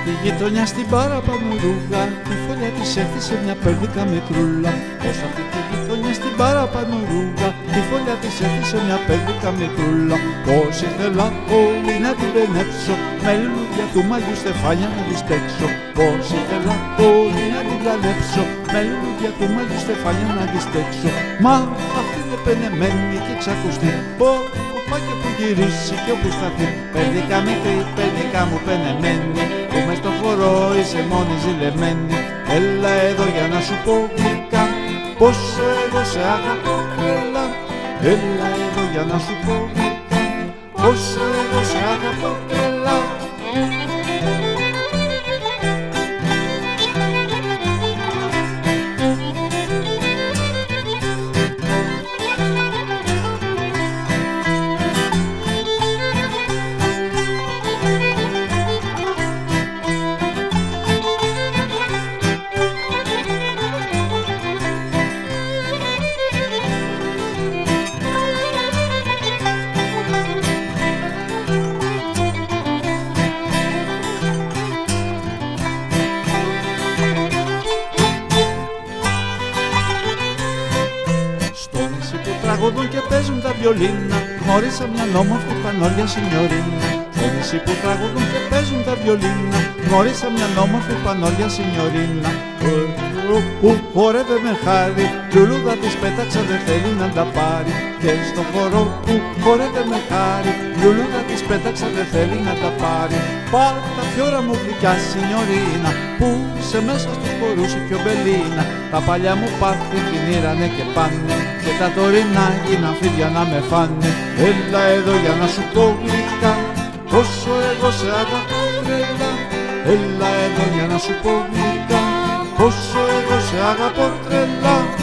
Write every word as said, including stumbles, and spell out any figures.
Στη γειτονιά στην παραπανουρούγα τη φωλιά της έθισε μια πέρδικα μικρούλα. Πως αυτή τη γειτονιά στην παραπανουρούγα τη φωλιά της έθισε μια πέρδικα μικρούλα. Πως ήθελα πολύ να την πενέψω με λουλούδια του μαγιού στεφάνια να της παίξω. Πως ήθελα πολύ να την πλανέψω με λουλούδια του μαγιού στεφάνια να της παίξω. Μα αυτή είναι πενεμένη και εξακουστεί πως πάει και που γυρίσει και όπου σταθεί. Πέρδικα μικρή, πέρδικα μου πενεμένη που μες στο χώρο είσαι μόνη ζηλεμένη. Έλα εδώ για να σου πω γλυκά πόσο εγώ σε αγαπώ τρελά. Έλα εδώ για να σου πω γλυκά πόσο εγώ σε αγαπώ τρελά. Τραγουδούν και παίζουν τα βιολίνα, γνώρισα μια όμορφη πανόρια σινιωρίνα. Στο νησί που τραγουδούν και παίζουν τα βιολίνα, γνώρισα μια όμορφη πανόρια σινιωρίνα. Που χορεύε με χάρη, λουλούδα της πέταξα δεν θέλει να τα πάρει. Και στο χορό που χορεύε με χάρη, λουλούδα της πέταξα δεν θέλει να τα πάρει. Πάρ' τα φιόρα μου γλυκιά σινιωρίνα, που σε μέσα στους χορούς η πιο μπελίνα. Τα παλιά μου πάθη κινήρανε και πάνε, και τα τωρινά γίναν φίδια να με φάνε. Έλα εδώ για να σου πω γλυκά πόσο εγώ σε αγαπώ τρελά. Έλα εδώ για να σου πω γλυκά πόσο εγώ σε αγαπώ τρελά.